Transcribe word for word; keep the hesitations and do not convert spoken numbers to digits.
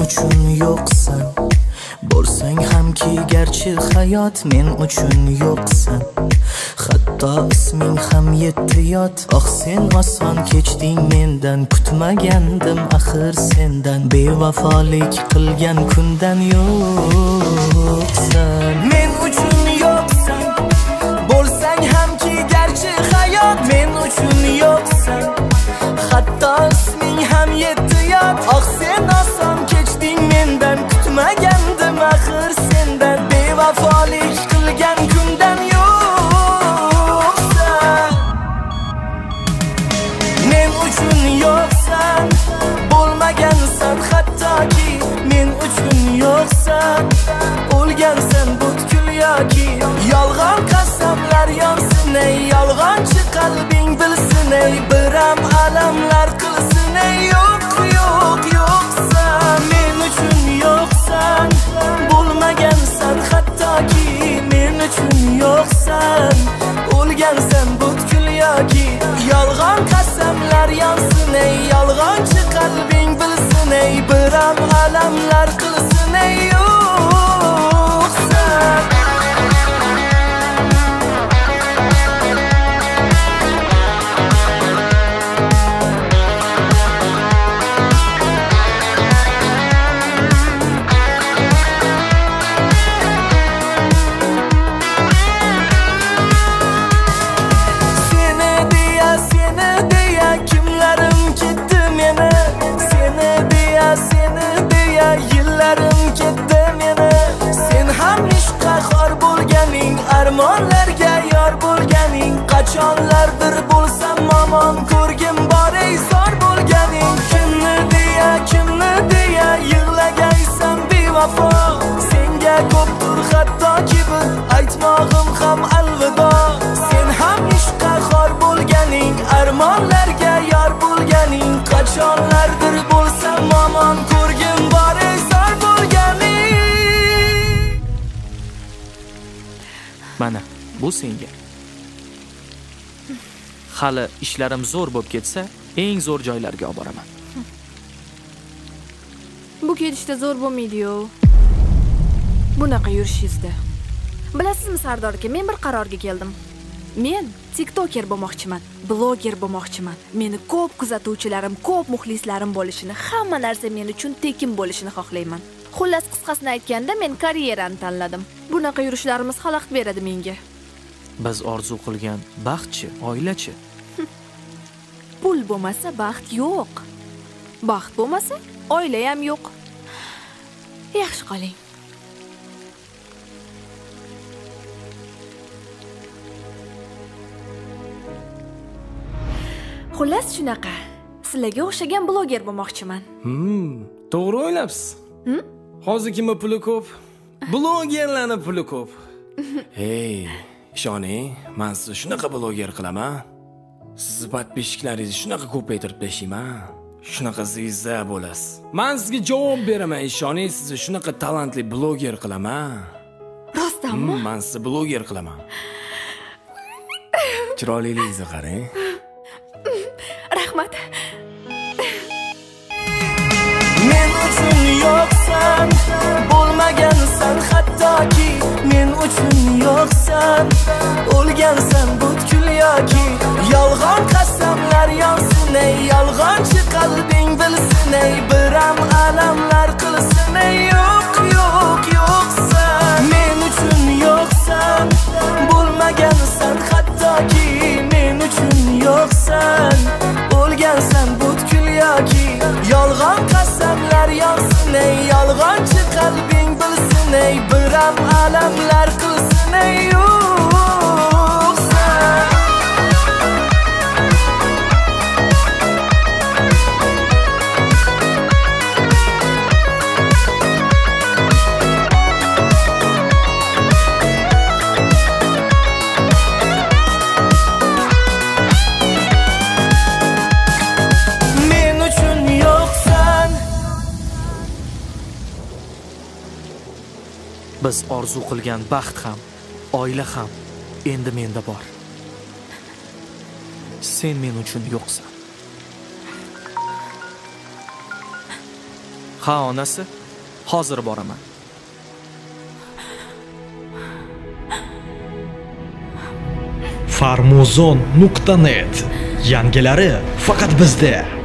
uchun yo'qsan. Bo'lsang hamki garchi hayot men uchun yo'qsan. Hatto isming ham yetti yot. Oh sen oson kechding mendan, kutmagandim axir sendan. Bevafolik qilgan kundan yo'qsan. Men uchun yo'qsan. Bo'lsang hamki garchi hayot men uchun yo'qsan. Hatto isming ham yetti yot. Oh sen oson kechding mendan, kutmagandim axir sendan. Bevafolik qilgan kundan yo'qsan. Men uchun yo'qsan. Bo'lmagansan hattoki men uchun yo'qsan. O'lgansan butkul yoki yolg'on qasamlar yonsin ey. Yolg'onchi qalbing bilsin ey. Biram alamlar qilsin ey. Yo'q yo'q yo'qsan. Men uchun yo'qsan. Bo'lmagansan hattoki men uchun yo'qsan. O'lgansan butkul yoki yolg'on qasamlar yonsin ey. Yolg'onchi qalbing bilsin ey. Biram alamlar qilsin ey. Yo'qsan. Armonlarga yor bo'lganing, qachonlardir bo'lsam momon ko'rgim bor ey zor bo'lganing. Kimni deya kimni deya yig'lagaysan bevafo. Senga ko'pdir hattoki bir aytmog'im ham alvido. Sen ham ishqqa xor bo'lganing, armonlarga yor bo'lganing, qachonlardir bo'lsam momon ko'rgim bor ey zor bo'lganing. Mana, bu senga. Hali ishlarim zo'r bo'lib ketsa, eng zo'r joylarga olib boraman. Bu ketishda zo'r bo'lmaydi-yu. Bunaqa yurishingizda. Bilasizmi Sardor aka, men bir qarorga keldim. Men TikToker bo'lmoqchiman, bloger bo'lmoqchiman. Meni ko'p kuzatuvchilarim, ko'p muxlislarim bo'lishini, hamma narsa men uchun tekin bo'lishini xohlayman. Xullas qisqasini aytganda men karyerani tanladim. Bunaqa yurishlarimiz xalaqit beradi menga. Biz orzu qilgan baxtchi, oilachi? Pul bo'lmasa baxt yo'q. Baxt bo'lmasa oila ham yo'q. Yaxshi qoling. Xullas shunaqa. Sizlarga o'xshagan bloger bo'lmoqchiman. Hmm, to'g'ri o'ylabsiz. Hm? Hozir kimning puli ko'p? Blogerlarning puli ko'p. Hey, ishoning, men sizni shunaqa bloger qilaman. Sizni podpischiklaringizni shunaqa ko'paytirib tashlayman. Shunaqa ziyza bo'lasiz. Men sizga javob beraman, ishoning, sizni shunaqa talantli bloger qilaman. Rostdanmi? Men sizni bloger qilaman. Chiroyligingizni qarang. Rahmat. Men uchun yo'qsan, bo'lmagansan hattoki men uchun yo'qsan. O'lgansan butkul yoki yolg'on qasamlar yonsin ey. Yolg'onchi qalbing bilsin ey. Biram alamlar qilsin ey. Yo'q yo'q yo'qsan. Men uchun yo'qsan, bo'lmagansan hattoki men uchun yo'qsan. O'lgansan butkul yoki yolg'on qasamlar yonsin ey. Yolg'onchi qalbing bilsin ey. Biram alamlar qilsin ey. Yo'qsan. Biz orzu qilgan baxt ham, oila ham endi menda bor. Sen men uchun yo'qsan. Ha, onasi. Hozir boraman. farmuzon nuqta net yangilari faqat bizda.